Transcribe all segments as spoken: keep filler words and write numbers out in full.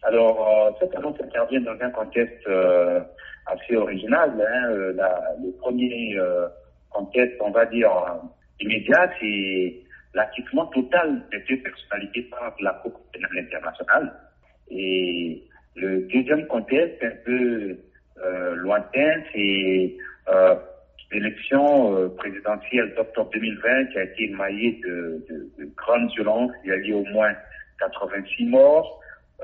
Alors, euh, cette annonce intervient dans un contexte euh, assez original. Hein. Euh, la, le premier euh, contexte, on va dire, euh, immédiat, c'est l'acquittement total des deux personnalités par la Cour pénale internationale. Et le deuxième contexte, un peu euh, lointain, c'est euh, l'élection euh, présidentielle d'octobre deux mille vingt qui a été émaillée de, de, de grandes violences. Il y a eu au moins quatre-vingt-six morts.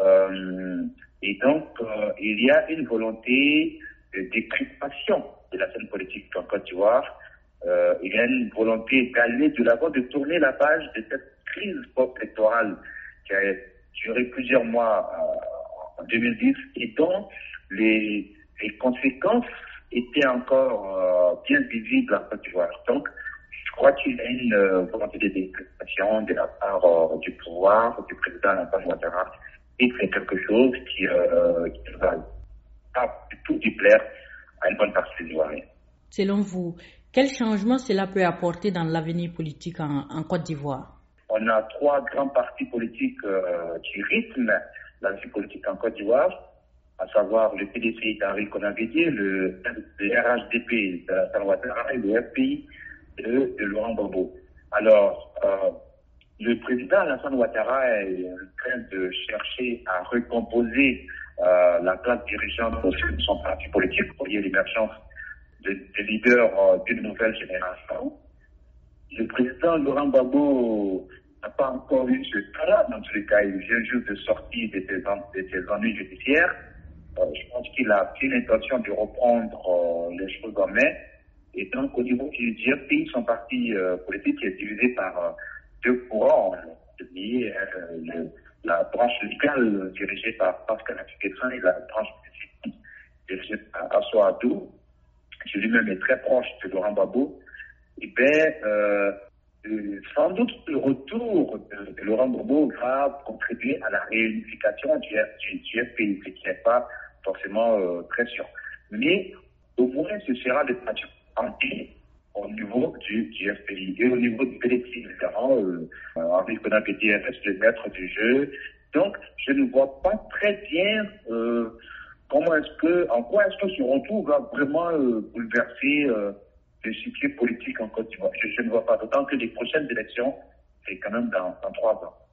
Euh, et donc, euh, il y a une volonté de décryptation de la scène politique en Côte d'Ivoire. Euh, il y a une volonté d'aller de l'avant, de tourner la page de cette crise post-électorale qui a duré plusieurs mois euh, en deux mille dix et dont les, les conséquences étaient encore euh, bien visibles en Côte d'Ivoire. Donc, je crois qu'il y a une euh, volonté de décryptation de la part euh, du pouvoir, du président Alassane Ouattara, et c'est quelque chose qui, euh, qui ne va pas du tout déplaire à une bonne partie des Ivoiriens. Selon vous, quel changement cela peut apporter dans l'avenir politique en, en Côte d'Ivoire? On a trois grands partis politiques euh, qui rythment la vie politique en Côte d'Ivoire, à savoir le P D C d'Henri Konan Bédié, le, le R H D P d'Alassane Ouattara et le F P I de, de Laurent Gbagbo. Alors, euh, le président Alassane Ouattara est en train de chercher à recomposer euh, la classe dirigeante de son parti politique pour lier l'émergence de, de leaders euh, d'une nouvelle génération. Le président Laurent Gbagbo n'a pas encore eu ce cas-là. Dans tous les cas, il vient juste de sortir de ses, de ses ennuis judiciaires. Euh, je pense qu'il a pris l'intention de reprendre euh, les choses en main. Et donc, au niveau du G F P I, son parti euh, politique est divisé par euh, deux courants. Liés, euh, le, la branche légale dirigée par Pascal Affi-Guessin et la branche politique dirigée par Assou Adou, qui lui-même est très proche de Laurent Gbagbo. Et bien, euh, euh, sans doute le retour de, de Laurent Gbagbo va contribuer à la réunification du, du, du F P I, ce qui n'est pas forcément euh, très sûr. Mais au moins, ce sera des pratiques entiers au niveau du, du F P I. Et au niveau du P D C, évidemment, euh, Henri Konan Bédié reste le maître du jeu. Donc, je ne vois pas très bien euh, comment est-ce que, en quoi est-ce que ce retour va vraiment euh, bouleverser euh, le situé politique en Côte d'Ivoire. Je, je ne vois pas, d'autant que les prochaines élections, c'est quand même dans, dans trois ans.